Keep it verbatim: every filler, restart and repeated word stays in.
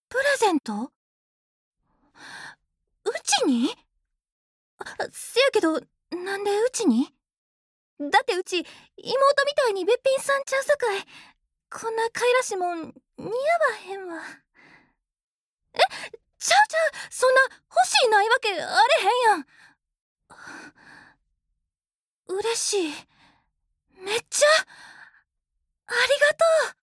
プレゼント？うちに？せやけど、なんでうちに？だってうち、妹みたいにべっぴんさんちゃうさかい、こんなかいらしいもん、似合わへんわ。え、ちゃうちゃう、そんな欲しいないわけあれへんやん。嬉しい。めっちゃ、ありがとう。